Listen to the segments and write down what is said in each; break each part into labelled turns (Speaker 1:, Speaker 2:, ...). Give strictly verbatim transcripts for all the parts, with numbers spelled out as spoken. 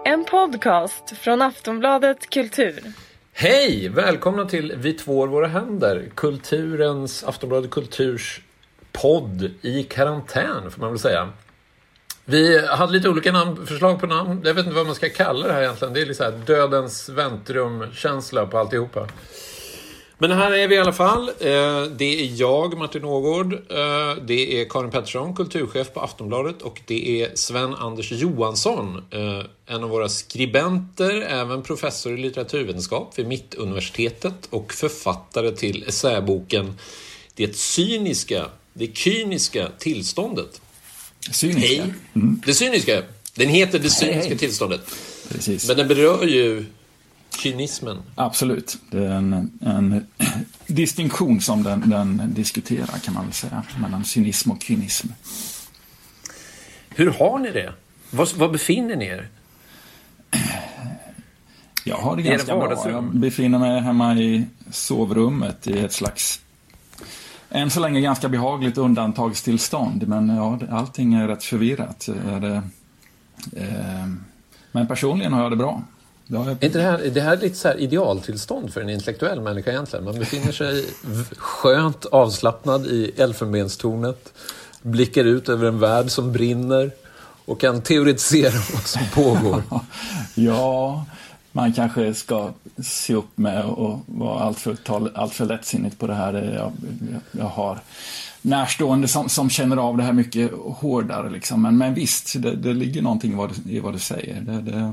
Speaker 1: En podcast från Aftonbladet Kultur.
Speaker 2: Hej! Välkomna till Vi tvår våra händer. Kulturens, Aftonbladet Kulturs podd i karantän, får man väl säga. Vi hade lite olika namn, förslag på namn. Jag vet inte vad man ska kalla det här egentligen. Det är lite så här dödens väntrum-känsla på alltihopa. Men här är vi i alla fall. Det är jag, Martin Ågård. Det är Karin Pettersson, kulturchef på Aftonbladet. Och det är Sven-Anders Johansson, en av våra skribenter, även professor i litteraturvetenskap vid Mittuniversitetet och författare till essäboken Det cyniska, det kyniska tillståndet.
Speaker 3: Cyniska?
Speaker 2: Hej. Mm. Det cyniska. Den heter Det cyniska hej, hej. tillståndet.
Speaker 3: Precis.
Speaker 2: Men den berör ju kynismen.
Speaker 3: Absolut. Det är en, en distinktion som den, den diskuterar, kan man väl säga, mellan cynism och kynism.
Speaker 2: Hur har ni det? Var, var befinner ni er?
Speaker 3: Jag har det ganska det bra. Jag befinner mig hemma i sovrummet i ett slags, än så länge ganska behagligt undantagstillstånd. Men ja, allting är rätt förvirrat. Är det, eh, men personligen har jag det bra.
Speaker 2: Är inte det här, det här är lite så här idealtillstånd för en intellektuell människa egentligen. Man befinner sig skönt avslappnad i elfenbenstornet, blickar ut över en värld som brinner och kan teoretisera vad som pågår.
Speaker 3: Ja, man kanske ska se upp med och vara allt för, allt för lättsinnigt på det här. Jag, jag har närstående som, som känner av det här mycket hårdare. Liksom. Men, men visst, det, det ligger någonting i vad du, i vad du säger. Det... det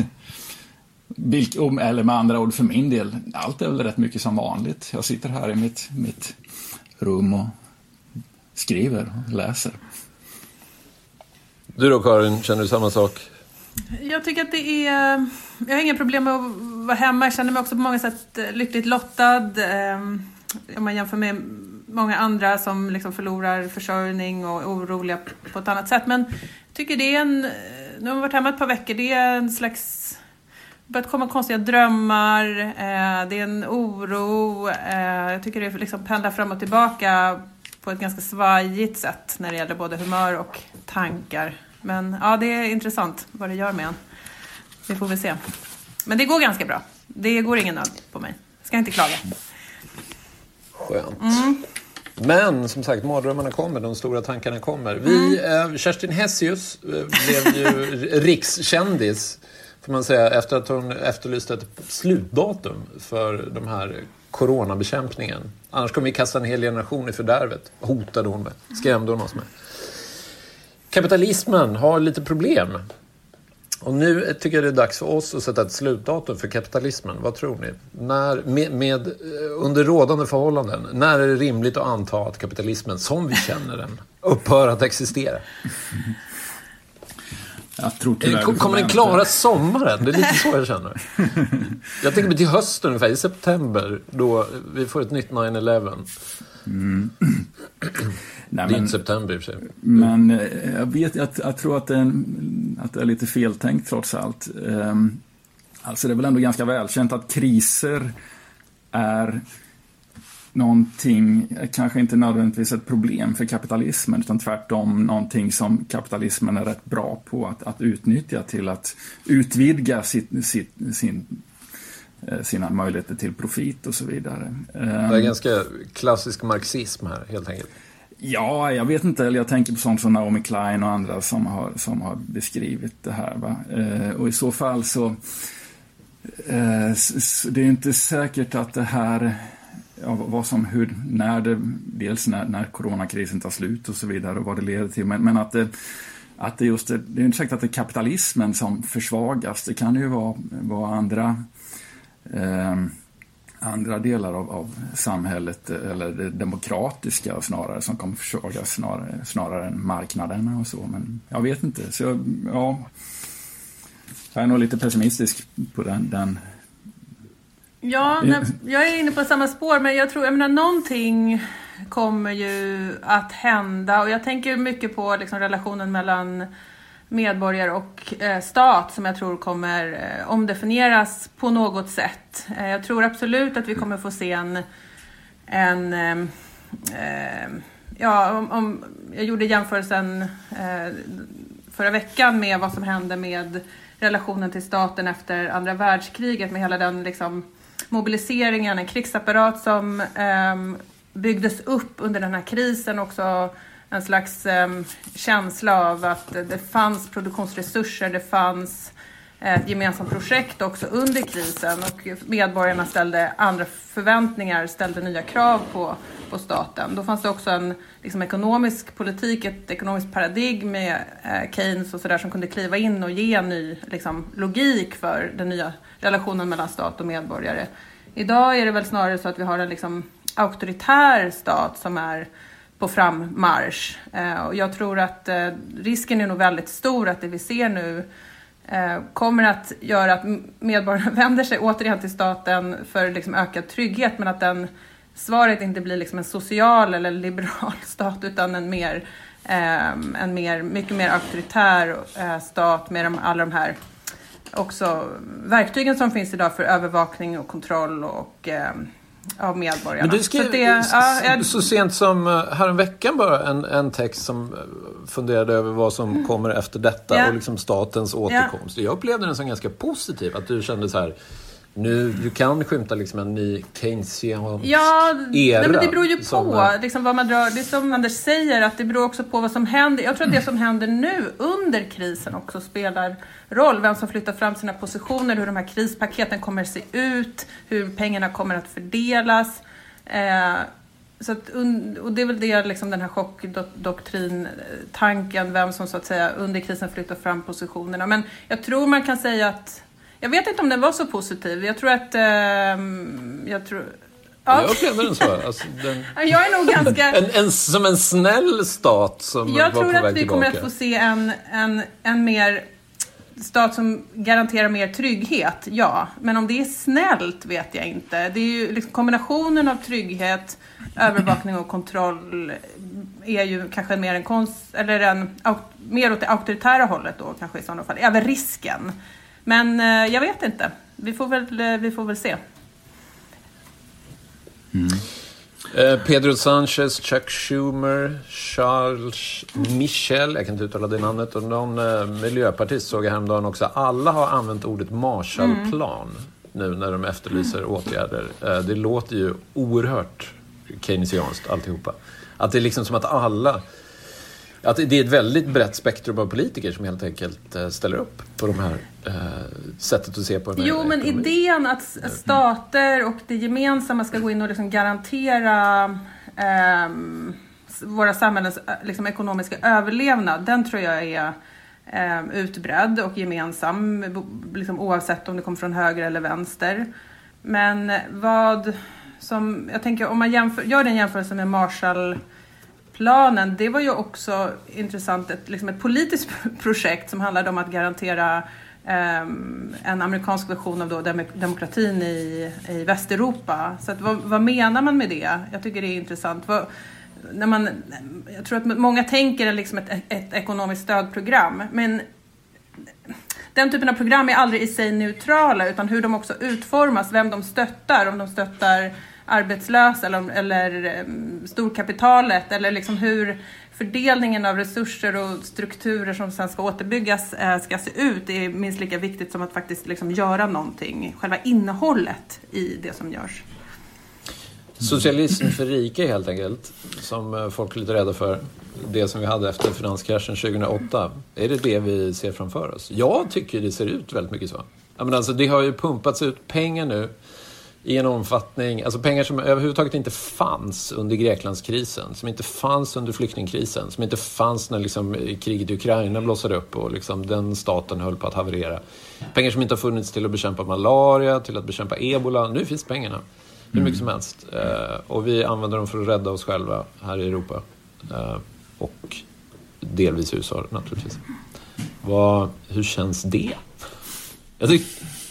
Speaker 3: Eller med andra ord för min del, allt är väl rätt mycket som vanligt. Jag sitter här i mitt, mitt rum och skriver och läser.
Speaker 2: Du då, Karin, känner du samma sak?
Speaker 4: Jag tycker att det är... Jag har inga problem med att vara hemma. Jag känner mig också på många sätt lyckligt lottad. Om man jämför med många andra som liksom förlorar försörjning och är oroliga på ett annat sätt. Men jag tycker det är en... Nu har vi varit hemma ett par veckor. Det är en slags... börjat komma konstiga drömmar, eh, det är en oro, eh, jag tycker det liksom pendlar fram och tillbaka på ett ganska svajigt sätt när det gäller både humör och tankar. Men ja, det är intressant vad det gör med en. Vi får väl se. Men det går ganska bra. Det går ingen nöd på mig. Ska inte klaga.
Speaker 2: Skönt. Mm. Men som sagt, mardrömmarna kommer, de stora tankarna kommer. Vi, mm. eh, Kerstin Hessius eh, blev ju rikskändis, får man säga, efter att hon efterlyste ett slutdatum för de här coronabekämpningen. Annars kommer vi kasta en hel generation i fördärvet, hotade hon med, skrämde hon oss med. Kapitalismen har lite problem. Och nu tycker jag det är dags för oss att sätta ett slutdatum för kapitalismen. Vad tror ni? När, med, med, under rådande förhållanden, när är det rimligt att anta att kapitalismen, som vi känner den, upphör att existera?
Speaker 3: Jag tror tyvärr,
Speaker 2: kommer den klara sommaren? Det är lite så jag känner. Jag tänker till hösten ungefär, i september, då vi får ett nytt nine eleven. Mm. Nej, det är inte september i och för sig.
Speaker 3: Men jag vet, jag, jag tror att det, är, att det är lite feltänkt trots allt. Alltså det är väl ändå ganska välkänt att kriser är någonting, kanske inte nödvändigtvis ett problem för kapitalismen, utan tvärtom någonting som kapitalismen är rätt bra på att, att utnyttja till att utvidga sitt, sitt, sin, sina möjligheter till profit och så vidare.
Speaker 2: Det är ganska klassisk marxism här, helt enkelt.
Speaker 3: Ja, jag vet inte, eller jag tänker på sånt som Naomi Klein och andra som har, som har beskrivit det här. Va? Och i så fall så, så det är inte säkert att det här... Ja, vad som, hur, när det, dels när, när coronakrisen tar slut och så vidare och vad det leder till, men, men att, det, att det just det, det är inte säkert att det är kapitalismen som försvagas, det kan ju vara, vara andra eh, andra delar av, av samhället eller det demokratiska snarare som kommer försvagas snarare, snarare än marknaderna och så, men jag vet inte, så ja, jag är nog lite pessimistisk på den, den
Speaker 4: Ja, när, jag är inne på samma spår, men jag tror, jag menar, någonting kommer ju att hända, och jag tänker mycket på liksom relationen mellan medborgare och eh, stat som jag tror kommer eh, omdefinieras på något sätt. Eh, jag tror absolut att vi kommer få se en, en eh, ja, om, om jag gjorde jämförelsen eh, förra veckan med vad som hände med relationen till staten efter andra världskriget, med hela den liksom mobiliseringen, en krigsapparat som eh, byggdes upp under den här krisen, också en slags eh, känsla av att det fanns produktionsresurser, det fanns ett gemensamt projekt också under krisen, och medborgarna ställde andra förväntningar, ställde nya krav på, på staten. Då fanns det också en liksom, ekonomisk politik, ett ekonomiskt paradigm med eh, Keynes och sådär, som kunde kliva in och ge en ny liksom, logik för den nya relationen mellan stat och medborgare. Idag är det väl snarare så att vi har en liksom, auktoritär stat som är på frammarsch. Eh, och jag tror att eh, risken är nog väldigt stor att det vi ser nu eh, kommer att göra att medborgarna vänder sig återigen till staten för liksom, ökad trygghet, men att den svaret inte blir liksom, en social eller liberal stat, utan en mer, eh, en mer, mycket mer auktoritär eh, stat med de, alla de här också verktygen som finns idag för övervakning och kontroll och eh, av medborgarna.
Speaker 2: Men du skrev så, det, ja, jag... så sent som här en veckan bara en, en text som funderade över vad som mm. kommer efter detta ja. och liksom statens återkomst. Ja. Jag upplevde den som ganska positiv, att du kände så här, nu du kan skymta liksom en ny Keynesiansk
Speaker 4: ja,
Speaker 2: era.
Speaker 4: Nej, men det beror ju på
Speaker 2: som,
Speaker 4: liksom vad man drar. Det är som Anders säger, att det beror också på vad som händer. Jag tror att det som händer nu under krisen också spelar roll. Vem som flyttar fram sina positioner, hur de här krispaketen kommer att se ut, hur pengarna kommer att fördelas. Eh, så att, och det är väl det, liksom den här chockdoktrin-tanken, vem som så att säga under krisen flyttar fram positionerna. Men jag tror man kan säga att jag vet inte om den var så positiv. Jag tror att... Eh, jag, tror,
Speaker 2: ja. jag upplevde den så. Alltså, den...
Speaker 4: jag är nog ganska...
Speaker 2: en, en, som en snäll stat som
Speaker 4: jag
Speaker 2: var på väg tillbaka. Jag tror
Speaker 4: att vi kommer att få se en, en, en mer stat som garanterar mer trygghet, ja. Men om det är snällt vet jag inte. Det är ju liksom kombinationen av trygghet, övervakning och kontroll är ju kanske mer en konst, eller en, mer åt det auktoritära hållet då kanske i sådana fall. Även risken. Men eh, jag vet inte. Vi får väl, eh, vi får väl se.
Speaker 2: Mm. Eh, Pedro Sanchez, Chuck Schumer, Charles Michel, jag kan inte uttala det namnet, och någon eh, miljöpartist såg jag häromdagen också. Alla har använt ordet Marshallplan mm. nu när de efterlyser mm. åtgärder. Eh, det låter ju oerhört keynesianskt alltihopa. Att det är liksom som att alla... Att det är ett väldigt brett spektrum av politiker som helt enkelt ställer upp på de här eh, sättet att se på den här
Speaker 4: Jo, men ekonomin. Idén att stater och det gemensamma ska gå in och liksom garantera eh, våra samhällens liksom, ekonomiska överlevnad, den tror jag är eh, utbredd och gemensam, liksom, oavsett om det kommer från höger eller vänster. Men vad som, jag tänker, om man jämför, gör en jämförelse med Marshall planen, det var ju också intressant, ett, liksom ett politiskt projekt som handlade om att garantera eh, en amerikansk version av då dem- demokratin i, i Västeuropa. Så att, vad, vad menar man med det? Jag tycker det är intressant. Vad, när man, jag tror att många tänker liksom ett, ett ekonomiskt stödprogram, men den typen av program är aldrig i sig neutrala, utan hur de också utformas, vem de stöttar, om de stöttar arbetslösa eller, eller um, storkapitalet, eller liksom hur fördelningen av resurser och strukturer som sen ska återbyggas eh, ska se ut, är minst lika viktigt som att faktiskt liksom göra någonting, själva innehållet i det som görs.
Speaker 2: Socialism för rika helt enkelt, som folk är lite rädda för, det som vi hade efter finanskraschen tjugohundraåtta. Är det det vi ser framför oss? Jag tycker det ser ut väldigt mycket så. Jag menar, alltså, det har ju pumpats ut pengar nu i en omfattning, alltså pengar som överhuvudtaget inte fanns under Greklandskrisen, som inte fanns under flyktingkrisen, som inte fanns när liksom kriget i Ukraina blossade upp och liksom den staten höll på att haverera. Pengar som inte har funnits till att bekämpa malaria, till att bekämpa ebola. Nu finns pengarna hur mycket som helst. Uh, och vi använder dem för att rädda oss själva här i Europa. Uh, och delvis i U S A naturligtvis. Vad, hur känns det? Jag tycker...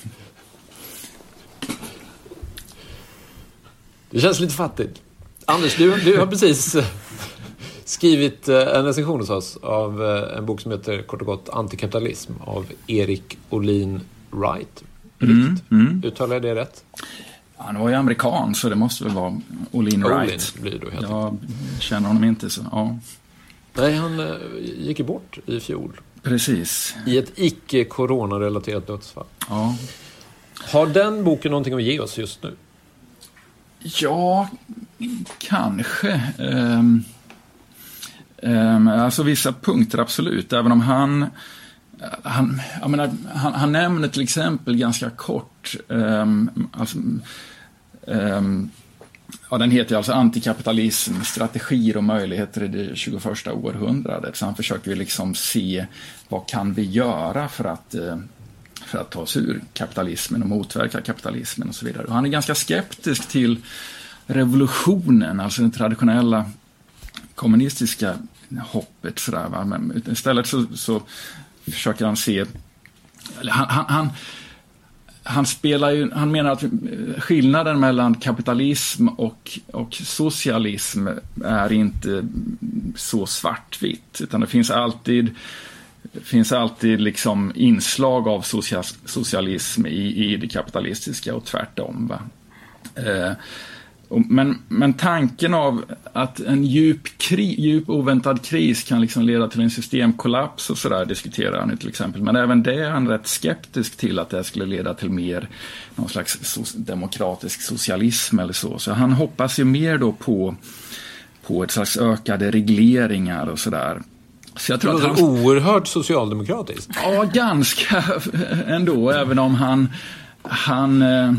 Speaker 2: Det känns lite fattigt. Anders, du, du har precis skrivit en recension hos oss av en bok som heter kort och gott Antikapitalism av Erik Olin Wright. Mm, mm. Uttalar jag det rätt?
Speaker 3: Ja, han var ju amerikan, så det måste väl vara Olin Wright.
Speaker 2: Olin blir det då helt
Speaker 3: jag känner honom inte så, ja.
Speaker 2: Nej, han uh, gick ju bort i fjol.
Speaker 3: Precis.
Speaker 2: I ett icke-coronarelaterat dödsfall.
Speaker 3: Ja.
Speaker 2: Har den boken någonting att ge oss just nu?
Speaker 3: Ja, kanske. Um, um, alltså vissa punkter absolut. Även om han... Han, jag menar, han, han nämner till exempel ganska kort... Um, alltså, um, ja, den heter alltså Antikapitalism, strategier och möjligheter i det tjugoförsta århundradet. Så han försöker ju liksom se vad kan vi göra för att... Uh, för att ta oss ur kapitalismen och motverka kapitalismen och så vidare. Och han är ganska skeptisk till revolutionen, alltså den traditionella kommunistiska hoppet. Sådär, va? Men istället så, så försöker han se... Han, han, han, han, spelar ju, han menar att skillnaden mellan kapitalism och, och socialism är inte så svartvitt, utan det finns alltid... Det finns alltid liksom inslag av socialism i, i det kapitalistiska och tvärtom. Va? Eh, och, men, men tanken av att en djup, kri, djup oväntad kris kan liksom leda till en systemkollaps och sådär diskuterar han till exempel. Men även det är han rätt skeptisk till, att det skulle leda till mer någon slags so- demokratisk socialism eller så. Så han hoppas ju mer då på, på ett slags ökade regleringar och sådär. Så jag tror
Speaker 2: det
Speaker 3: att han...
Speaker 2: oerhört socialdemokratiskt.
Speaker 3: Ja, ganska ändå, även om han... han eh,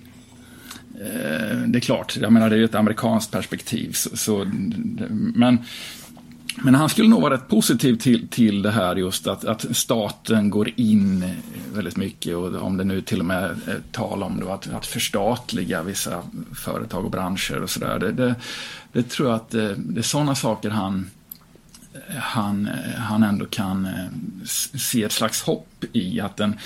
Speaker 3: det är klart, jag menar det är ju ett amerikanskt perspektiv. Så, så, men, men han skulle nog vara rätt positiv till, till det här just att, att staten går in väldigt mycket, och om det nu till och med är tal om då, att, att förstatliga vissa företag och branscher och sådär. Det, det, det tror jag att det, det är sådana saker han... Han, han ändå kan se ett slags hopp i att, den,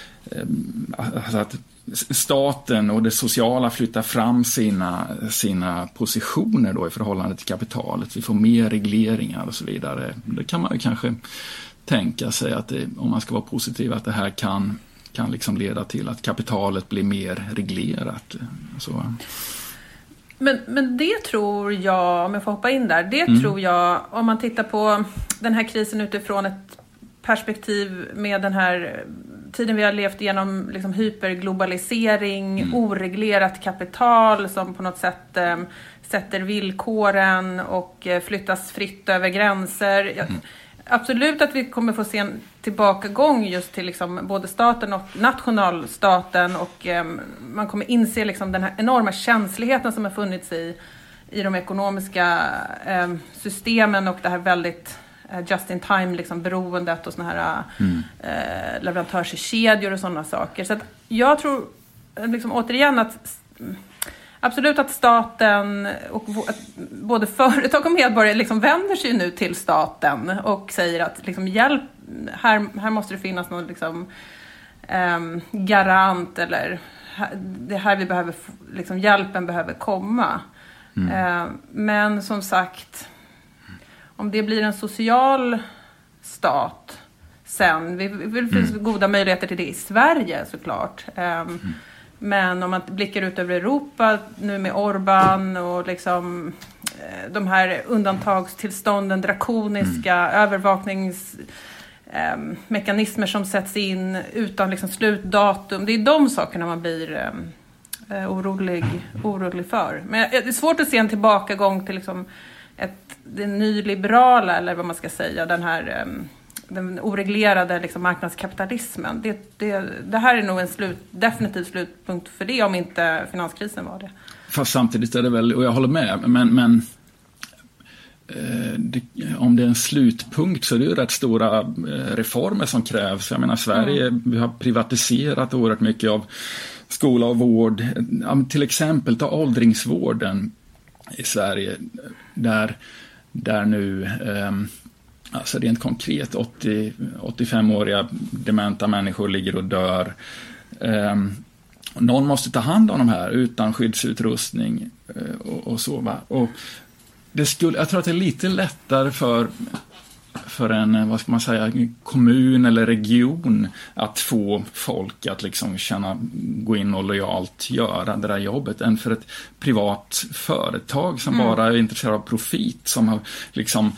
Speaker 3: alltså att staten och det sociala flyttar fram sina, sina positioner då i förhållande till kapitalet. Vi får mer regleringar och så vidare. Det kan man ju kanske tänka sig, att det, om man ska vara positiv, att det här kan, kan liksom leda till att kapitalet blir mer reglerat. Så...
Speaker 4: Men, men det tror jag, om jag får hoppa in där, det
Speaker 3: Mm.
Speaker 4: tror jag, om man tittar på den här krisen utifrån ett perspektiv med den här tiden vi har levt igenom, liksom hyperglobalisering, mm. oreglerat kapital som på något sätt eh, sätter villkoren och eh, flyttas fritt över gränser. Jag, mm. Absolut att vi kommer få se en tillbakagång just till liksom både staten och nationalstaten, och eh, man kommer inse liksom den här enorma känsligheten som har funnits i, i de ekonomiska eh, systemen, och det här väldigt eh, just in time liksom beroendet och såna här mm. eh, leverantörskedjor och sådana saker. Så att jag tror liksom återigen att absolut att staten och att både företag och medborgare liksom vänder sig nu till staten och säger att liksom hjälp, här, här måste det finnas någon liksom, um, garant, eller det här vi behöver, liksom, hjälpen behöver komma. Mm. Uh, men som sagt, om det blir en social stat sen, vi, det finns mm. goda möjligheter till det i Sverige såklart. Um, mm. Men om man blickar ut över Europa nu med Orbán och liksom de här undantagstillstånden, drakoniska mm. övervakningsmekanismer som sätts in utan liksom slutdatum. Det är de sakerna man blir eh, orolig, orolig för. Men det är svårt att se en tillbakagång till liksom ett, det nyliberala, eller vad man ska säga, den här... Eh, den oreglerade liksom marknadskapitalismen. Det, det, det här är nog en slut, definitiv slutpunkt för det, om inte finanskrisen var det.
Speaker 3: Fast samtidigt är det väl, och jag håller med, men, men eh, det, om det är en slutpunkt så är det ju rätt stora eh, reformer som krävs. Jag menar, Sverige, mm. vi har privatiserat oerhört mycket av skola och vård. Till exempel ta åldringsvården i Sverige, där, där nu... Eh, Alltså rent konkret, åttio, åttiofemåriga dementa människor ligger och dör. Um, någon måste ta hand om de här utan skyddsutrustning uh, och, och så. Va? Och det skulle, jag tror att det är lite lättare för, för en, vad ska man säga, kommun eller region att få folk att liksom känna, gå in och lojalt göra det där jobbet, än för ett privat företag som mm. bara är intresserad av profit, som har liksom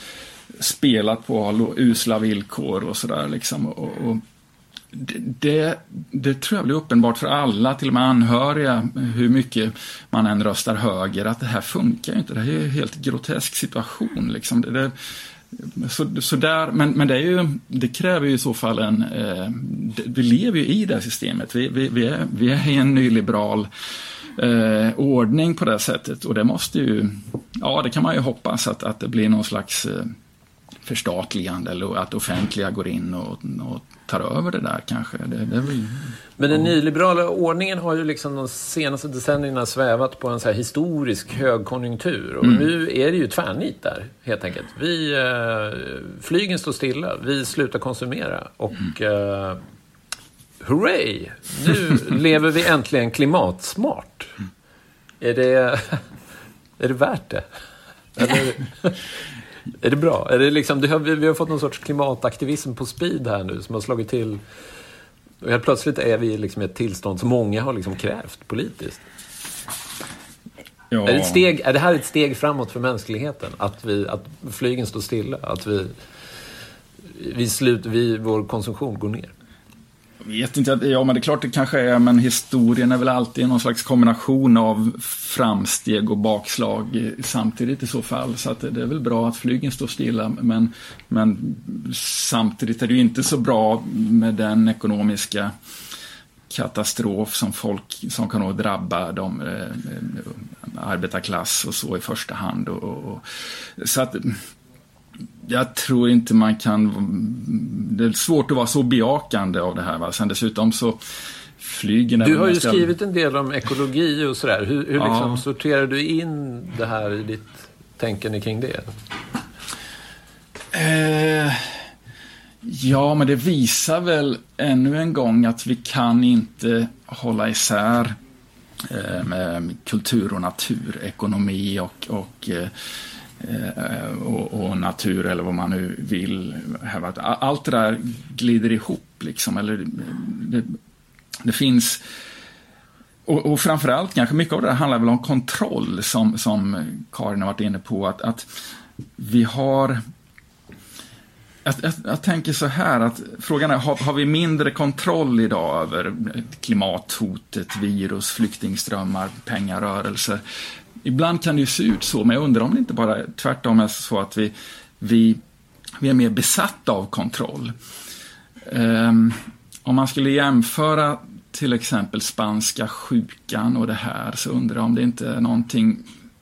Speaker 3: spelat på usla villkor och sådär liksom. Och, och det, det tror jag blir uppenbart för alla, till och med anhöriga, hur mycket man än röstar höger, att det här funkar ju inte. Det här är ju en helt grotesk situation liksom. Det, det, så, så där, men, men det, är ju, det kräver ju i så fall en... Eh, det, vi lever ju i det här systemet. Vi, vi, vi, är, vi är i en nyliberal eh, ordning på det sättet. Och det måste ju... Ja, det kan man ju hoppas att, att det blir någon slags... Eh, förstatligande eller att offentliga går in och, och tar över det där kanske. Det, det väl,
Speaker 2: Men den nyliberala ordningen har ju liksom de senaste decennierna svävat på en så här historisk högkonjunktur och mm. nu är det ju tvärnit där helt enkelt. Vi, eh, flygen står stilla, vi slutar konsumera och mm. eh, hurray! Nu lever vi äntligen klimatsmart. Mm. Är det är det värt det? Eller är det bra? Är det liksom, det har, vi har fått någon sorts klimataktivism på speed här nu som har slagit till. Och helt plötsligt är vi liksom i ett tillstånd som många har liksom krävt politiskt. Ja. Är, det ett steg, är det här ett steg framåt för mänskligheten? Att, vi, att flygen står stilla? Att vi, vi slut, vi, vår konsumtion går ner?
Speaker 3: Jag vet inte, ja men det är klart det kanske är, men historien är väl alltid någon slags kombination av framsteg och bakslag samtidigt i så fall, så att det är väl bra att flygen står stilla, men, men samtidigt är det ju inte så bra med den ekonomiska katastrof som folk som kan nog drabba de eh, arbetarklass och så i första hand och, och, så att jag tror inte man kan, det är svårt att vara så bejakande av det här, va? Sen dessutom så flygen...
Speaker 2: Du har ju nästan... skrivit en del om ekologi och sådär. Hur, hur ja. liksom sorterar du in det här i ditt tänkande kring det?
Speaker 3: Eh, ja, men det visar väl ännu en gång att vi kan inte hålla isär eh, med kultur och natur, ekonomi och... och eh, Och, och natur eller vad man nu vill. Allt det där glider ihop liksom, eller det, det finns och, och framförallt kanske mycket av det handlar väl om kontroll som, som Karin har varit inne på, att, att vi har jag, jag, jag tänker så här att frågan är, har, har vi mindre kontroll idag över klimathotet, virus, flyktingströmmar, pengarörelser? Ibland kan det ju se ut så, men jag undrar om det inte bara tvärtom är så att vi, vi, vi är mer besatta av kontroll. Um, om man skulle jämföra till exempel spanska sjukan och det här, så undrar jag om det inte är någonting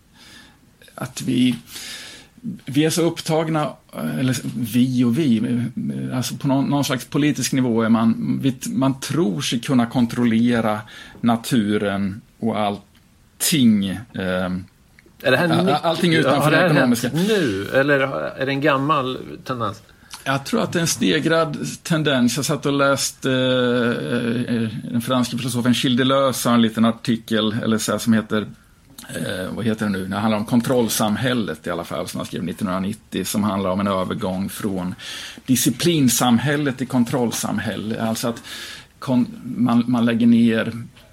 Speaker 3: att vi, vi är så upptagna, eller vi och vi, alltså på någon, någon slags politisk nivå är man, vi, man tror sig kunna kontrollera naturen och allt ting, eh,
Speaker 2: är det här
Speaker 3: all, allting utanför det, det ekonomiska.
Speaker 2: Nu, eller är det en gammal tendens?
Speaker 3: Jag tror att det är en stegrad tendens. Jag satt och läste eh, den franska filosofen Gilles Deleuze har en liten artikel eller så här, som heter eh, vad heter det nu? Det handlar om kontrollsamhället i alla fall, som han skrev nittonhundranittio, som handlar om en övergång från disciplinsamhället till kontrollsamhälle. Alltså att kon, man, man lägger ner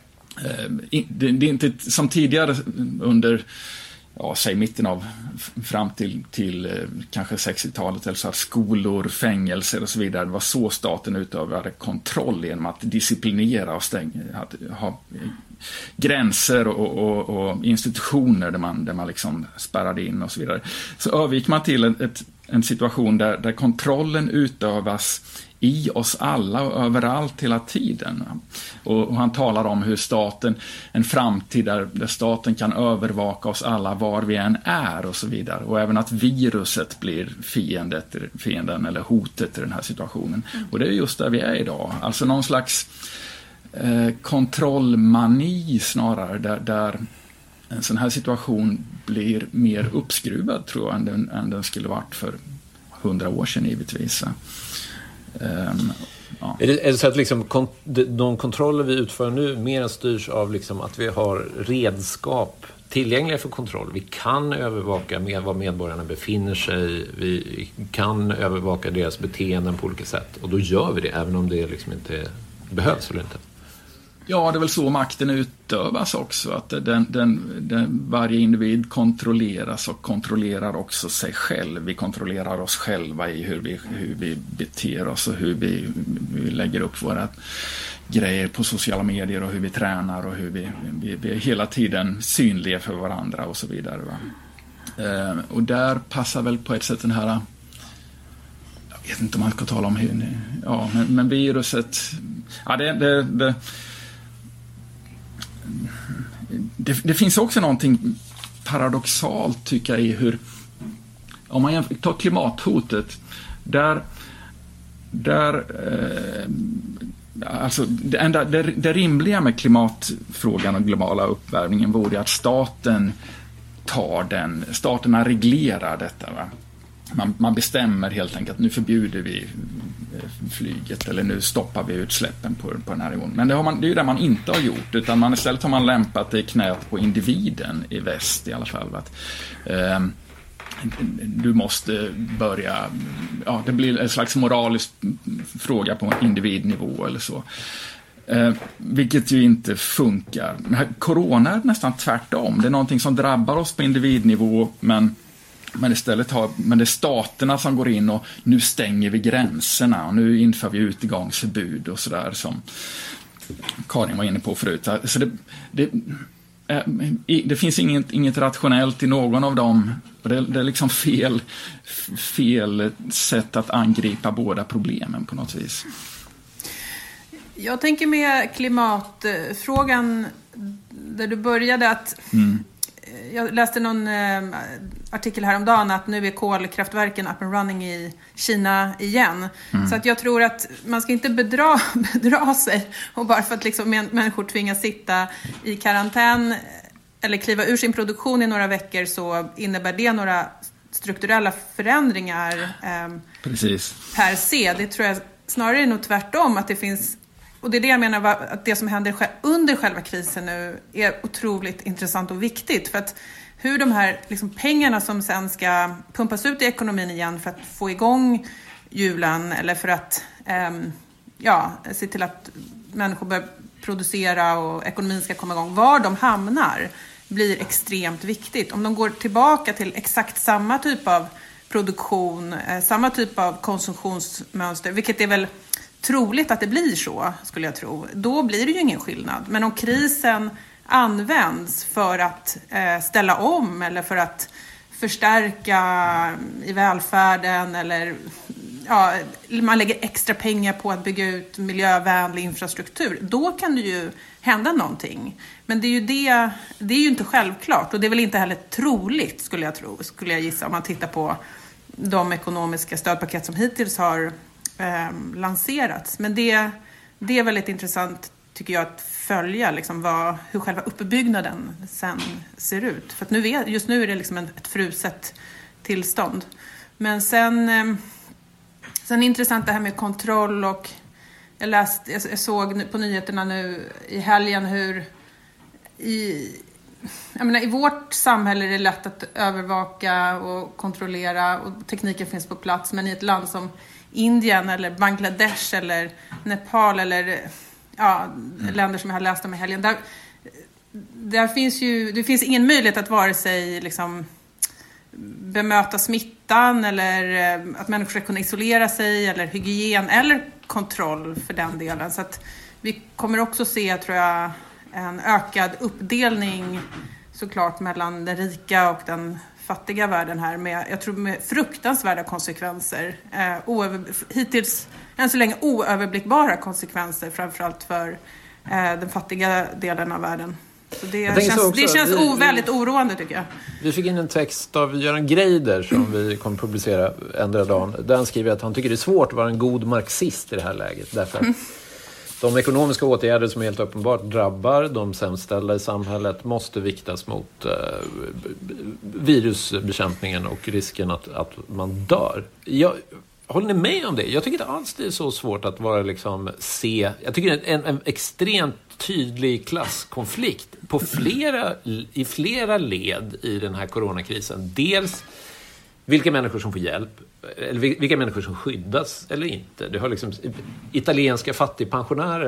Speaker 3: Det är inte som tidigare under, ja, säg mitten av fram till, till kanske sextiotalet, eller så här, skolor, fängelser och så vidare. Det var så staten utövade kontroll genom att disciplinera och stänga, att ha gränser och, och, och institutioner där man, där man liksom spärrade in och så vidare. Så övergick man till ett, ett, en situation där, där kontrollen utövas i oss alla och överallt hela tiden. Och, och han talar om hur staten, en framtid där, där staten kan övervaka oss alla var vi än är och så vidare. Och även att viruset blir fiendet, fienden eller hotet i den här situationen. Mm. Och det är just där vi är idag. Alltså någon slags eh, kontrollmani snarare, där, där en sån här situation blir mer uppskruvad, tror jag, än den, än den skulle varit för hundra år sedan givetvis. Um, ja.
Speaker 2: Är det, är det så att liksom, kon, de kontroller vi utför nu mer styrs av liksom att vi har redskap tillgängliga för kontroll? Vi kan övervaka med var medborgarna befinner sig, vi kan övervaka deras beteenden på olika sätt, och då gör vi det även om det liksom inte behövs eller inte.
Speaker 3: Ja, det är väl så makten utövas också. Att den, den, den, varje individ kontrolleras och kontrollerar också sig själv. Vi kontrollerar oss själva i hur vi, hur vi beter oss och hur vi, vi lägger upp våra grejer på sociala medier och hur vi tränar och hur vi, vi, vi är hela tiden synliga för varandra och så vidare. Va? Eh, och där passar väl på ett sätt den här, jag vet inte om man ska tala om hur, ja, men, men viruset, ja det, det, det Det, det finns också någonting paradoxalt tycker jag i hur, om man tar klimathotet, där, där eh, alltså det, enda, det, det rimliga med klimatfrågan och globala uppvärmningen vore att staten tar den, staterna reglerar detta, va? Man, man bestämmer helt enkelt, nu förbjuder vi flyget eller nu stoppar vi utsläppen på, på den här nivån. Men det, har man, det är ju det man inte har gjort, utan man istället har man lämpat det i knät på individen i väst i alla fall. Att, eh, du måste börja, ja, det blir en slags moralisk fråga på individnivå eller så. Eh, vilket ju inte funkar. Men corona är nästan tvärtom. Det är någonting som drabbar oss på individnivå, men Men istället har, men det är staterna som går in och nu stänger vi gränserna och nu inför vi utegångsförbud och sådär som Karin var inne på förut. Så det, det, det finns inget, inget rationellt i någon av dem. Det, det är liksom fel, fel sätt att angripa båda problemen på något vis.
Speaker 4: Jag tänker med klimatfrågan där du började att mm. Jag läste någon eh, artikel häromdagen att nu är kolkraftverken up and running i Kina igen. Mm. Så att jag tror att man ska inte bedra, bedra sig. Och bara för att liksom människor tvingas sitta i karantän eller kliva ur sin produktion i några veckor så innebär det några strukturella förändringar eh,
Speaker 3: Precis.
Speaker 4: per se. Det tror jag snarare är nog tvärtom att det finns. Och det är det jag menar, att det som händer under själva krisen nu är otroligt intressant och viktigt. För att hur de här liksom pengarna som sen ska pumpas ut i ekonomin igen för att få igång hjulen eller för att eh, ja, se till att människor börjar producera och ekonomin ska komma igång. Var de hamnar blir extremt viktigt. Om de går tillbaka till exakt samma typ av produktion, eh, samma typ av konsumtionsmönster, vilket är väl troligt att det blir så, skulle jag tro. Då blir det ju ingen skillnad. Men om krisen används för att eh, ställa om eller för att förstärka i välfärden eller ja, man lägger extra pengar på att bygga ut miljövänlig infrastruktur, då kan det ju hända någonting. Men det är ju det, det är ju inte självklart och det är väl inte heller troligt, skulle jag tro, skulle jag gissa, om man tittar på de ekonomiska stödpaket som hittills har Eh, lanserats. Men det, det är väldigt intressant tycker jag att följa liksom vad, hur själva uppbyggnaden sen ser ut. För att nu är, just nu är det liksom en, ett fruset tillstånd. Men sen eh, sen är det intressant det här med kontroll och jag läste, jag, jag såg på nyheterna nu i helgen hur i, jag menar, i vårt samhälle är det lätt att övervaka och kontrollera och tekniken finns på plats, men i ett land som Indien eller Bangladesh eller Nepal eller ja, mm. länder som jag har läst om i helgen. Där, där finns ju, det finns ingen möjlighet att vare sig liksom bemöta smittan eller att människor ska kunna isolera sig eller hygien eller kontroll för den delen. Så att vi kommer också se, tror jag, en ökad uppdelning såklart mellan den rika och den fattiga världen här med, jag tror med fruktansvärda konsekvenser. Eh, oöver, hittills än så länge oöverblickbara konsekvenser framförallt för eh, den fattiga delen av världen. Så det känns, också, det känns vi, o, väldigt oroande tycker jag.
Speaker 2: Vi fick in en text av Göran Greider som vi kommer publicera ändra dagen. Där han skriver att han tycker det är svårt att vara en god marxist i det här läget. Därför att mm. de ekonomiska åtgärder som helt uppenbart drabbar de sämst ställda i samhället måste viktas mot eh, virusbekämpningen och risken att, att man dör. Jag, håller ni med om det? Jag tycker inte alls det är så svårt att vara liksom se. Jag tycker det är en, en extremt tydlig klasskonflikt på flera, i flera led i den här coronakrisen. Dels vilka människor som får hjälp, eller vilka människor som skyddas eller inte. Det har liksom, italienska fattigpensionärer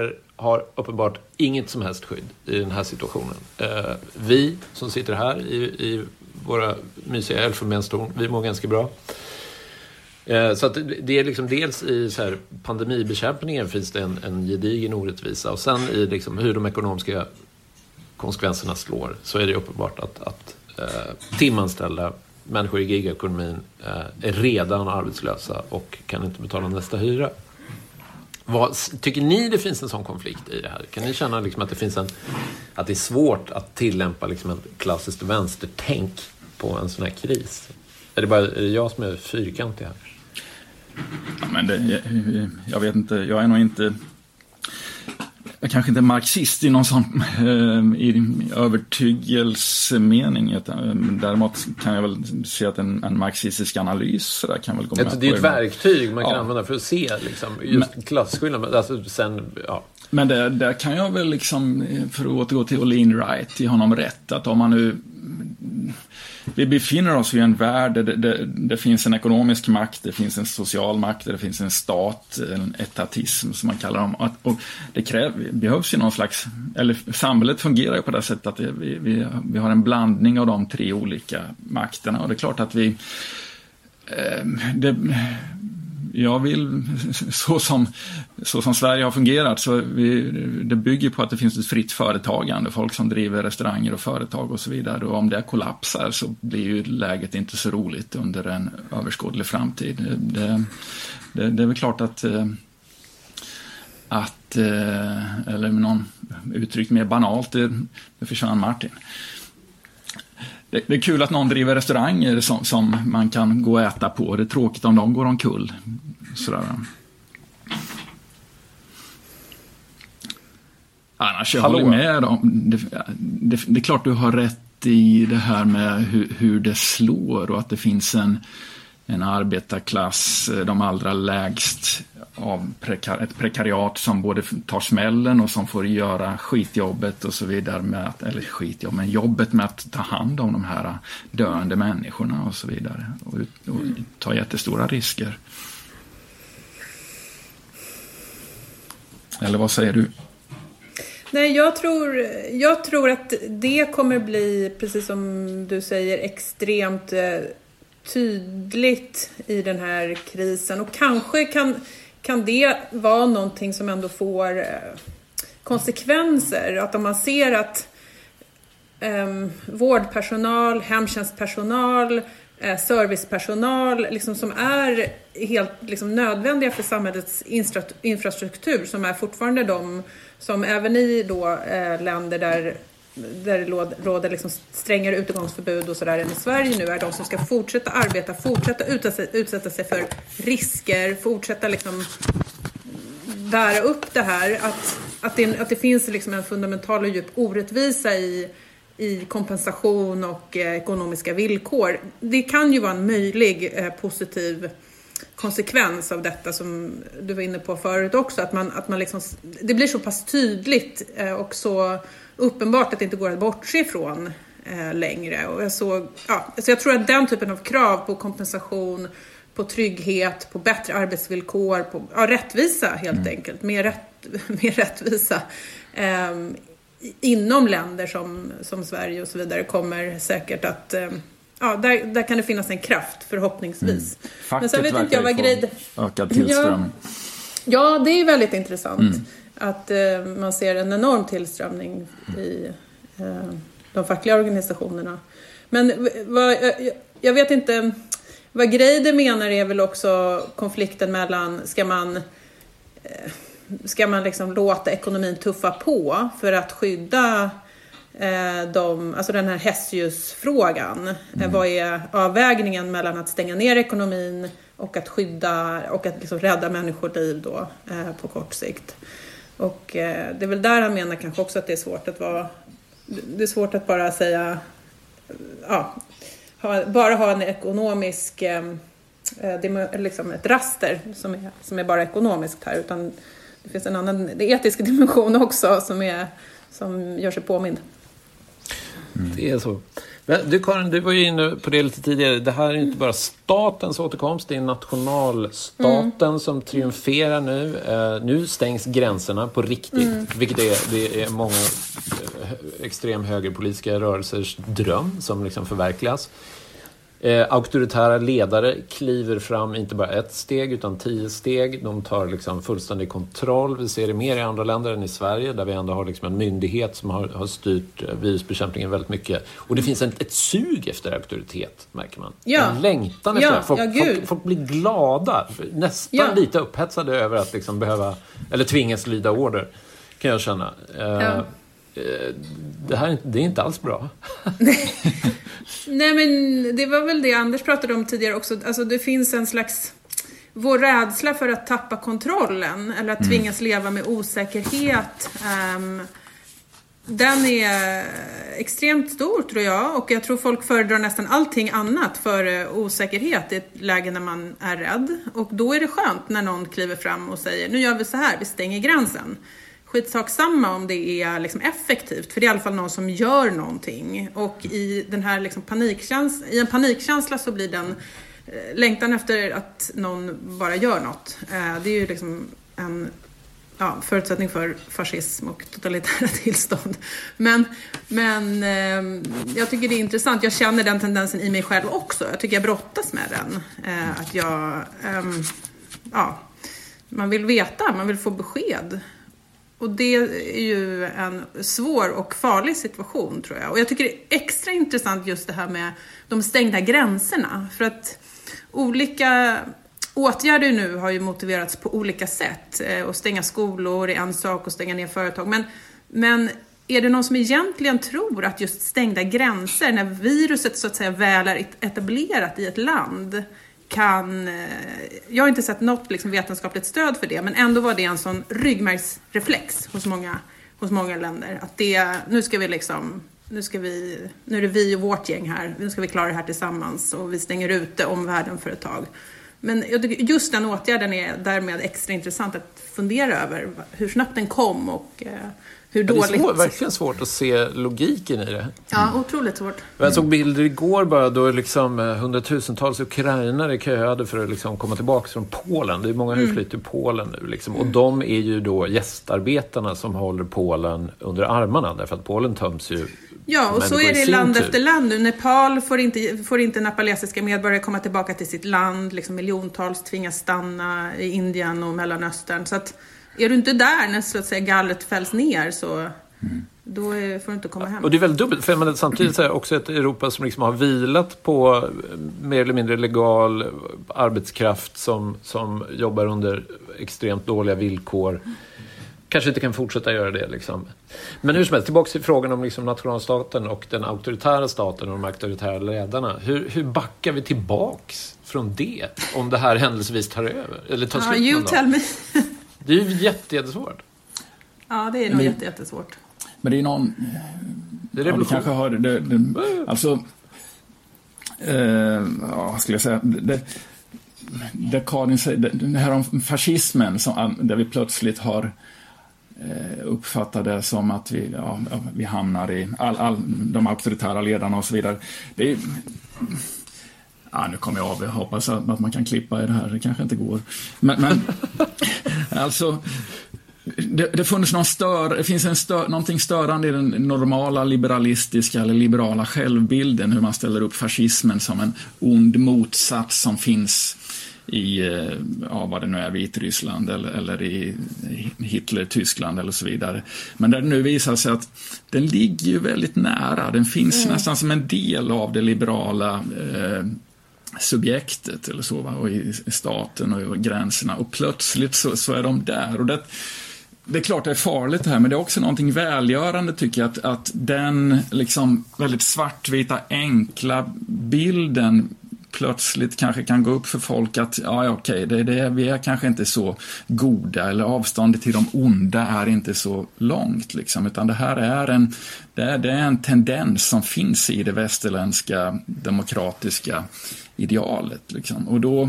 Speaker 2: har uppenbart inget som helst skydd i den här situationen. Eh, vi som sitter här i, i våra mysiga elfenbenstorn, vi mår ganska bra. Eh, så att det är liksom dels i så här, pandemibekämpningen finns det en, en gedigen orättvisa, och sen i liksom hur de ekonomiska konsekvenserna slår, så är det uppenbart att, att eh, timanställda människor i gigekonomin eh, är redan arbetslösa och kan inte betala nästa hyra. Vad, tycker ni det finns en sån konflikt i det här? Kan ni känna liksom att det finns en, att det är svårt att tillämpa liksom ett klassiskt vänstertänk på en sån här kris? Är det bara är det jag som är fyrkantig här?
Speaker 3: Ja, men det, jag, jag vet inte, jag är nog inte jag kanske inte är marxist i någon sån eh, i övertygelsemening. Däremot kan jag väl se att en, en marxistisk analys där kan väl gå med på.
Speaker 2: Det är ett verktyg man kan
Speaker 3: ja. använda
Speaker 2: för att se liksom, just klasskillnaden. Alltså, sen, ja.
Speaker 3: Men det, där kan jag väl liksom, för att återgå till Olin Wright, i honom rätt, att om man nu vi befinner oss i en värld där det, det, det finns en ekonomisk makt, det finns en social makt, det finns en stat, en etatism som man kallar dem. Och, och det kräv, behövs ju någon slags, eller samhället fungerar ju på det sättet att det, vi, vi, vi har en blandning av de tre olika makterna. Och det är klart att vi eh, det, jag vill, så som, så som Sverige har fungerat, så vi, det bygger på att det finns ett fritt företagande, folk som driver restauranger och företag och så vidare. Och om det kollapsar så blir ju läget inte så roligt under en överskådlig framtid. Det, det, det är väl klart att, att eller med någon uttryck mer banalt, det, det försvann Martin. Det är kul att någon driver restauranger som, som man kan gå och äta på. Det är tråkigt om de går omkull. Sådär. Annars jag håller med om. Det, det, det är klart du har rätt i det här med hur, hur det slår, och att det finns en, en arbetarklass, de allra lägst av prekar, ett prekariat som både tar smällen och som får göra skitjobbet och så vidare med att, eller skitjobb, men jobbet med att ta hand om de här döende människorna och så vidare, och, och ta jättestora risker. Eller vad säger du?
Speaker 4: Nej, jag tror, jag tror att det kommer bli, precis som du säger, extremt tydligt i den här krisen, och kanske kan Kan det vara någonting som ändå får eh, konsekvenser? Att om man ser att eh, vårdpersonal, hemtjänstpersonal, eh, servicepersonal liksom, som är helt liksom, nödvändiga för samhällets infra- infrastruktur, som är fortfarande de som även i då, eh, länder där där det råder liksom strängare utegångsförbud och sådär än i Sverige nu, är de som ska fortsätta arbeta, fortsätta utsätta sig för risker, fortsätta liksom bära upp det här, att, att, det, att det finns liksom en fundamental och djup orättvisa i, i kompensation och eh, ekonomiska villkor. Det kan ju vara en möjlig eh, positiv konsekvens av detta, som du var inne på förut också, att man, att man liksom, det blir så pass tydligt eh, och så uppenbart att det inte går att bortse ifrån eh, längre. Och jag, såg, ja, så jag tror att den typen av krav på kompensation, på trygghet, på bättre arbetsvillkor, på ja, rättvisa helt mm. enkelt, mer, rätt, mer rättvisa eh, inom länder som, som Sverige och så vidare, kommer säkert att eh, ja, där, där kan det finnas en kraft förhoppningsvis.
Speaker 3: Mm. Facket
Speaker 4: men sen vet inte jag vad grej...
Speaker 3: ökad tillströmning.
Speaker 4: Ja, ja, det är väldigt intressant. Mm. Att eh, man ser en enorm tillströmning i eh, de fackliga organisationerna. Men vad, jag, jag vet inte, vad Greider menar är väl också konflikten mellan, ska man, eh, ska man liksom låta ekonomin tuffa på för att skydda eh, de, alltså den här Hessius-frågan. Mm. Eh, vad är avvägningen mellan att stänga ner ekonomin och att skydda och att liksom rädda människoliv då, eh, på kort sikt. Och eh, det är väl där han menar kanske också att det är svårt att vara, det är svårt att bara säga, ja, ha, bara ha en ekonomisk, eh, det, liksom ett raster som är, som är bara ekonomiskt här, utan det finns en annan, det etiska dimension också som, är, som gör sig påmind.
Speaker 2: Mm. Det är så. Du Karin, du var ju inne på det lite tidigare. Det här är inte bara statens återkomst, det är nationalstaten mm. som triumferar nu. Uh, nu stängs gränserna på riktigt, mm. vilket är, det är många uh, extrem högerpolitiska rörelsers dröm som liksom förverkligas. Eh, auktoritära ledare kliver fram inte bara ett steg utan tio steg. De tar liksom fullständig kontroll. Vi ser det mer i andra länder än i Sverige där vi ändå har liksom en myndighet som har, har styrt virusbekämpningen väldigt mycket. Och det finns en, ett sug efter auktoritet, märker man.
Speaker 4: Ja.
Speaker 2: En längtan efter
Speaker 4: ja,
Speaker 2: det. Folk,
Speaker 4: ja,
Speaker 2: folk, folk blir glada, nästan ja. lite upphetsade över att liksom behöva, eller tvingas lyda order, kan jag känna. Eh,
Speaker 4: ja.
Speaker 2: Det här det är inte alls bra.
Speaker 4: Nej, men det var väl det Anders pratade om tidigare också. Alltså det finns en slags vår rädsla för att tappa kontrollen eller att tvingas mm. leva med osäkerhet. Um, den är extremt stor, tror jag, och jag tror folk föredrar nästan allting annat för osäkerhet i ett läge när man är rädd. Och då är det skönt när någon kliver fram och säger, nu gör vi så här, vi stänger gränsen. Skitsaksamma om det är liksom effektivt, för det är i alla fall någon som gör någonting. Och i den här liksom panikkänsla, i en panikkänsla så blir den eh, längtan efter att någon bara gör något. Eh, det är ju liksom en ja, förutsättning för fascism och totalitära tillstånd. Men, men eh, jag tycker det är intressant. Jag känner den tendensen i mig själv också. Jag tycker jag brottas med den. Eh, att jag, eh, ja, man vill veta, man vill få besked. Och det är ju en svår och farlig situation, tror jag. Och jag tycker det är extra intressant just det här med de stängda gränserna. För att olika åtgärder nu har ju motiverats på olika sätt. Och stänga skolor är en sak och stänga ner företag. Men, men är det någon som egentligen tror att just stängda gränser, när viruset så att säga väl är etablerat i ett land, kan, jag har inte sett något liksom vetenskapligt stöd för det, men ändå var det en sån ryggmärgsreflex hos många, hos många länder. Att det, nu ska vi liksom, nu ska vi, nu är det vi och vårt gäng här, nu ska vi klara det här tillsammans och vi stänger ute omvärlden för ett tag. Men jag tycker just den åtgärden är därmed extra intressant att fundera över hur snabbt den kom och hur dåligt...
Speaker 2: Det är svår, verkligen svårt att se logiken i det.
Speaker 4: Ja, otroligt svårt.
Speaker 2: Jag såg bilder igår bara då liksom hundratusentals ukrainare köade för att liksom komma tillbaka från Polen. Det är många husflytt till Polen nu. Liksom. Och de är ju då gästarbetarna som håller Polen under armarna. Därför att Polen töms ju.
Speaker 4: Ja, och så är det i land efter land nu. Nepal får inte, får inte nepalesiska medborgare komma tillbaka till sitt land. Liksom miljontals tvingas stanna i Indien och Mellanöstern. Så att är du inte där när så att säga gallret fälls ner, så mm. då är, får du inte komma hem.
Speaker 2: Och det är väldigt dubbelt, för man samtidigt är också ett Europa som liksom har vilat på mer eller mindre legal arbetskraft som, som jobbar under extremt dåliga villkor. Kanske inte kan fortsätta göra det. Liksom. Men hur som helst, tillbaka till frågan om liksom nationalstaten och den auktoritära staten och de auktoritära ledarna. Hur, hur backar vi tillbaks från det om det här händelsevis tar över? Eller tar slut
Speaker 4: you tell me.
Speaker 2: Det är ju jätte, jättesvårt.
Speaker 4: Ja, det är nog men, jätte, jättesvårt.
Speaker 3: Men det är någon...
Speaker 2: Det är
Speaker 3: ja, vi kanske har det... det alltså... Eh, ja, skulle jag säga... Det, det Karin säger, det, det här om fascismen som, där vi plötsligt har eh, uppfattat det som att vi, ja, vi hamnar i all, all, de auktoritära ledarna och så vidare. Det är... Ja, nu kommer jag av. Jag hoppas att man kan klippa i det här. Det kanske inte går. Men, men alltså, det, det, funnits någon stör, det finns en stör, någonting störande i den normala liberalistiska eller liberala självbilden. Hur man ställer upp fascismen som en ond motsats som finns i, ja, vad det nu är, Vitryssland eller, eller i Hitler, Tyskland eller så vidare. Men där det nu visar sig att den ligger ju väldigt nära. Den finns mm. nästan som en del av det liberala eh, subjektet eller så, va? Och i staten och i gränserna, och plötsligt så, så är de där, och det, det är klart det är farligt det här, men det är också någonting välgörande tycker jag, att, att den liksom väldigt svartvita enkla bilden plötsligt kanske kan gå upp för folk att ja, okej, det, det, vi är kanske inte så goda, eller avståndet till de onda är inte så långt liksom, utan det här är en, det är, det är en tendens som finns i det västerländska demokratiska idealet liksom. Och då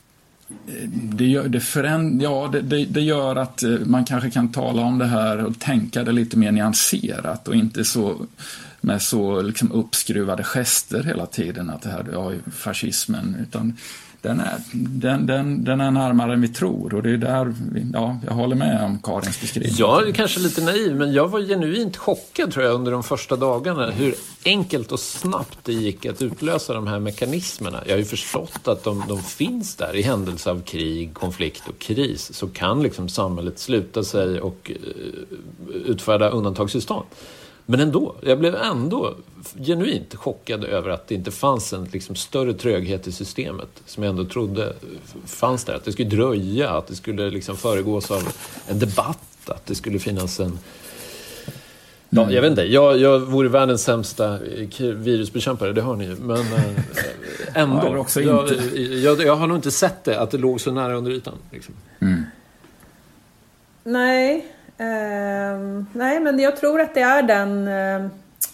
Speaker 3: det gör, det, föränd, ja, det, det, det gör att man kanske kan tala om det här och tänka det lite mer nyanserat och inte så med så liksom uppskruvade gester hela tiden, att det här ja, fascismen, utan den är, den, den, den är närmare än vi tror, och det är där vi, ja, jag håller med om Karins beskrivning.
Speaker 2: Jag är kanske lite naiv, men jag var genuint chockad tror jag under de första dagarna hur enkelt och snabbt det gick att utlösa de här mekanismerna. Jag har ju förstått att de, de finns där i händelse av krig, konflikt och kris, så kan liksom samhället sluta sig och uh, utfärda undantagstillstånd. Men ändå, jag blev ändå genuint chockad över att det inte fanns en liksom större tröghet i systemet som jag ändå trodde fanns där. Att det skulle dröja, att det skulle liksom föregås av en debatt, att det skulle finnas en... Ja, jag vet inte, jag, jag vore världens sämsta virusbekämpare, det har ni ju. Men äh, ändå,
Speaker 3: ja, också
Speaker 2: jag, jag, jag har nog inte sett det, att det låg så nära under ytan. Liksom.
Speaker 3: Mm.
Speaker 4: Nej... Uh, nej, men jag tror att det är den uh,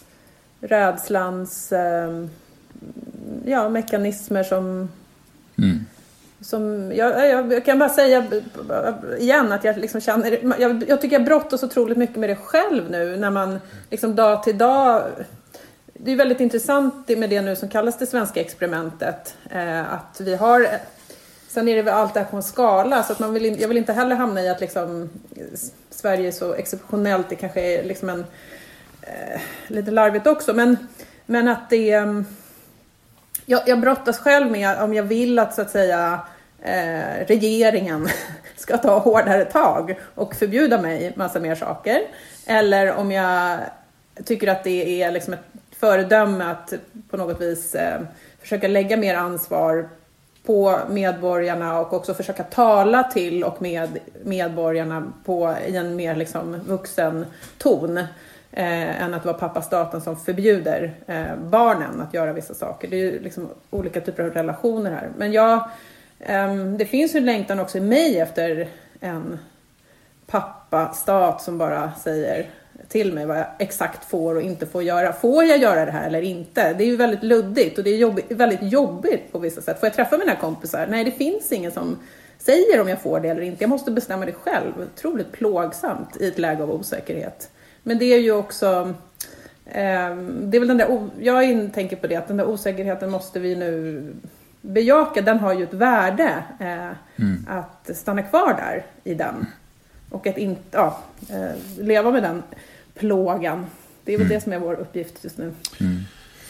Speaker 4: rädslans uh, ja, mekanismer som...
Speaker 3: Mm.
Speaker 4: som jag, jag, jag kan bara säga igen att jag liksom känner... Jag, jag tycker jag brottas otroligt mycket med det själv nu, när man liksom dag till dag... Det är väldigt intressant med det nu som kallas det svenska experimentet. Uh, att vi har... Sen är det väl allt det här på en skala, så att man vill, jag vill inte heller hamna i att liksom, Sverige är så exceptionellt. Det kanske är liksom en eh, lite larvigt också, men, men att det eh, jag, jag brottas själv med om jag vill att så att säga eh, regeringen ska ta hårdare tag och förbjuda mig massa mer saker, eller om jag tycker att det är liksom ett föredöme att på något vis eh, försöka lägga mer ansvar på medborgarna och också försöka tala till och med medborgarna på i en mer liksom vuxen ton eh, än att vara pappa staten som förbjuder eh, barnen att göra vissa saker. Det är ju liksom olika typer av relationer här. Men jag, eh, det finns ju en längtan också i mig efter en pappa stat som bara säger till mig vad jag exakt får och inte får göra. Får jag göra det här eller inte? Det är ju väldigt luddigt och det är jobbigt, väldigt jobbigt på vissa sätt. Får jag träffa mina kompisar? Nej, det finns ingen som säger om jag får det eller inte. Jag måste bestämma det själv. Otroligt plågsamt i ett läge av osäkerhet. Men det är ju också... Eh, det är väl den där... Jag tänker på det, att den där osäkerheten måste vi nu bejaka. Den har ju ett värde eh, mm. att stanna kvar där i den. Och att inte ja, eh, leva med den plågan. Det är väl mm. det som är vår uppgift just nu.
Speaker 3: Mm.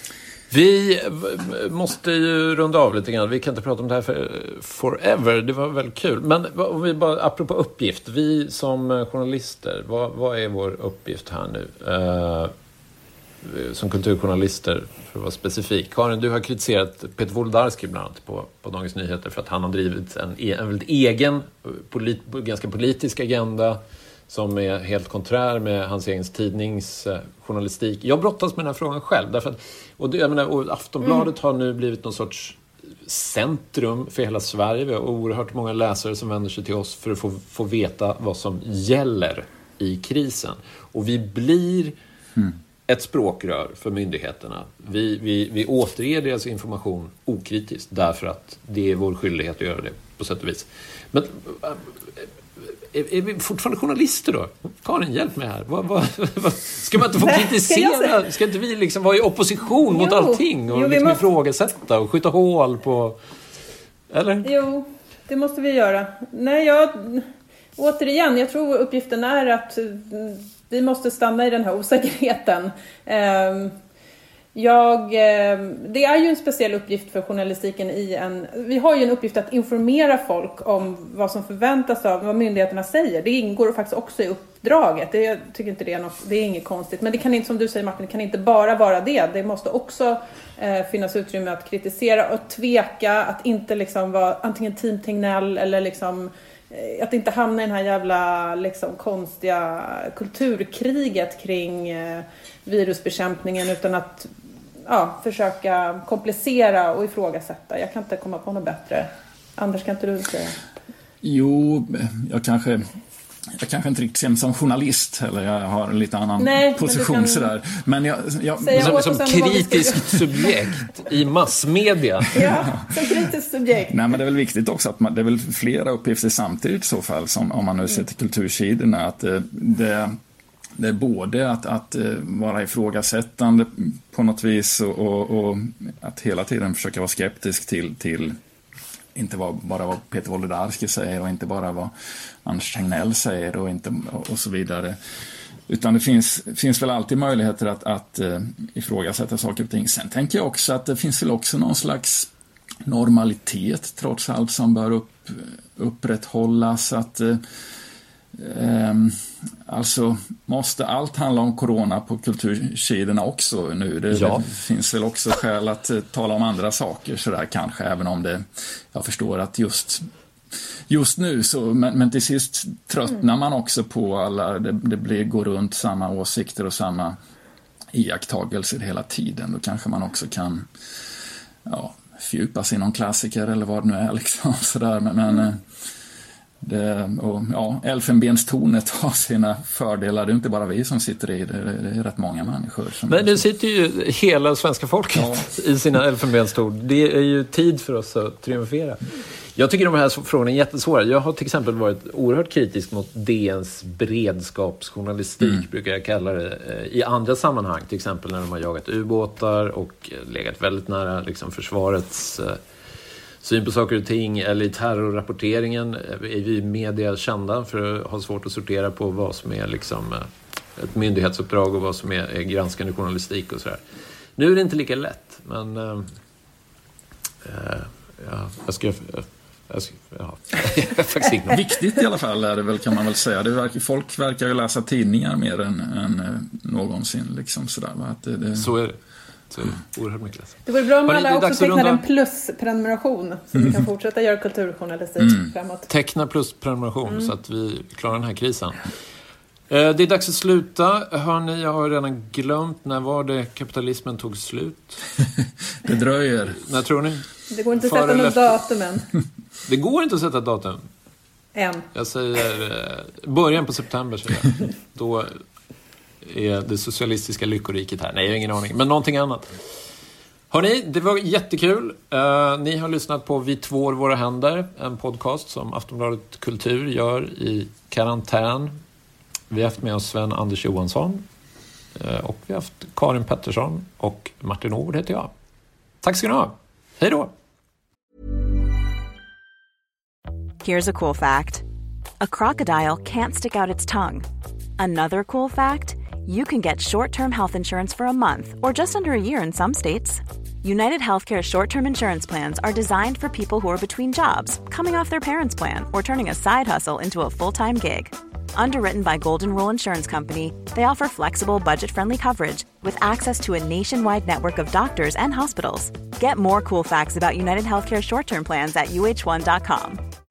Speaker 2: Vi måste ju runda av lite grann. Vi kan inte prata om det här för forever. Det var väldigt kul. Men om vi bara, apropå uppgift. Vi som journalister, vad, vad är vår uppgift här nu? Uh, som kulturjournalister, för att vara specifik. Karin, du har kritiserat Peter Wolodarski bland annat på, på Dagens Nyheter för att han har drivit en, en väldigt egen, polit, ganska politisk agenda som är helt konträr med hans egen tidnings eh, journalistik. Jag brottas med den här frågan själv. Därför att, och, det, jag menar, och Aftonbladet mm. har nu blivit någon sorts centrum för hela Sverige. Vi har oerhört många läsare som vänder sig till oss för att få, få veta vad som gäller i krisen. Och vi blir... Mm. ett språkrör för myndigheterna. Vi, vi, vi återger deras information okritiskt därför att det är vår skyldighet att göra det på sätt och vis. Men är, är vi fortfarande journalister då? Karin, hjälp mig här. Vad, vad, vad, ska man inte få kritisera? Ska inte vi liksom vara i opposition mot jo, allting och jo, liksom måste... ifrågasätta och skjuta hål på... Eller?
Speaker 4: Jo, det måste vi göra. Nej, jag... Återigen, jag tror uppgiften är att vi måste stanna i den här osäkerheten. Jag, det är ju en speciell uppgift för journalistiken i en... Vi har ju en uppgift att informera folk om vad som förväntas av vad myndigheterna säger. Det ingår faktiskt också i uppdraget. Det, jag tycker inte det är något, det är inget konstigt. Men det kan inte, som du säger Martin, det kan inte bara vara det. Det måste också eh, finnas utrymme att kritisera och tveka. Att inte liksom vara antingen Team Tegnell eller liksom... Att inte hamna i den här jävla liksom, konstiga kulturkriget kring eh, virusbekämpningen, utan att ja, försöka komplicera och ifrågasätta. Jag kan inte komma på något bättre. Anders, kan inte du säga?
Speaker 3: Jo, jag kanske... Jag kanske inte riktigt ser mig som journalist, eller jag har en lite annan
Speaker 4: Nej,
Speaker 3: position men kan... sådär. Men jag, jag
Speaker 2: som, som kritiskt subjekt i massmedia.
Speaker 4: Ja, som kritiskt subjekt.
Speaker 3: Nej, men det är väl viktigt också att man, det är väl flera uppgifter samtidigt i så fall, som om man nu ser till kultursidorna, att det, det det är både att, att vara ifrågasättande på något vis och, och, och att hela tiden försöka vara skeptisk till, till inte bara vad Peter Wolodarski säger och inte bara vad Anders Tegnell säger och, inte, och så vidare. Utan det finns, finns väl alltid möjligheter att, att uh, ifrågasätta saker och ting. Sen tänker jag också att det finns väl också någon slags normalitet trots allt som bör upp, upprätthållas. Att, uh, um, alltså måste allt handla om corona på kultursidorna också nu? Det, ja. det finns väl också skäl att uh, tala om andra saker sådär kanske, även om det, jag förstår att just Just nu så, men, men till sist tröttnar man också på alla, det, det blir, går runt samma åsikter och samma iakttagelser hela tiden. Då kanske man också kan ja, fördjupa sig i någon klassiker eller vad det nu är liksom sådär. Men, men det, och, ja, elfenbenstornet har sina fördelar. Det är inte bara vi som sitter i det, det är rätt många människor. Som
Speaker 2: men det sitter ju hela svenska folket ja. i sina elfenbenstorn. Det är ju tid för oss att triumfera. Jag tycker de här frågorna är jättesvåra. Jag har till exempel varit oerhört kritisk mot D N:s beredskapsjournalistik, mm. brukar jag kalla det, i andra sammanhang. Till exempel när de har jagat ubåtar och legat väldigt nära liksom, försvarets eh, syn på saker och ting. Eller i terrorrapporteringen är vi i media kända för att ha svårt att sortera på vad som är liksom, ett myndighetsuppdrag och vad som är, är granskande journalistik och sådär. Nu är det inte lika lätt, men eh, eh, ja, jag ska... Ja.
Speaker 3: Viktigt i alla fall är det väl, kan man väl säga. Det verkar, folk verkar ju läsa tidningar mer än, än någonsin liksom sådär, va? Att det, det...
Speaker 2: Så är det. Så är det. Oerhört mycket läs.
Speaker 4: Det vore bra om alla också tecknar en plus-prenumeration så mm. vi kan fortsätta göra kulturjournalistik mm. framåt.
Speaker 2: Teckna plus-prenumeration mm. så att vi klarar den här krisen. Det är dags att sluta. Hörni, jag har redan glömt. När var det kapitalismen tog slut?
Speaker 3: Det dröjer.
Speaker 2: När tror ni?
Speaker 4: Det går inte att sätta något datum än.
Speaker 2: Det går inte att sätta datum.
Speaker 4: Än.
Speaker 2: Jag säger eh, början på september. Så då är det socialistiska lyckoriket här. Nej, jag har ingen aning. Men någonting annat. Hörni, det var jättekul. Uh, ni har lyssnat på Vi tvår våra händer. En podcast som Aftonbladet Kultur gör i karantän. Vi har haft med oss Sven Anders Johansson. Och vi har haft Karin Pettersson. Och Martin Ord heter jag. Tack ska ni ha. Hej då!
Speaker 5: Here's a cool fact. A crocodile can't stick out its tongue. Another cool fact, you can get short-term health insurance for a month or just under a year in some states. United Healthcare short-term insurance plans are designed for people who are between jobs, coming off their parents' plan, or turning a side hustle into a full-time gig. Underwritten by Golden Rule Insurance Company, they offer flexible, budget-friendly coverage with access to a nationwide network of doctors and hospitals. Get more cool facts about United Healthcare short-term plans at U H one dot com.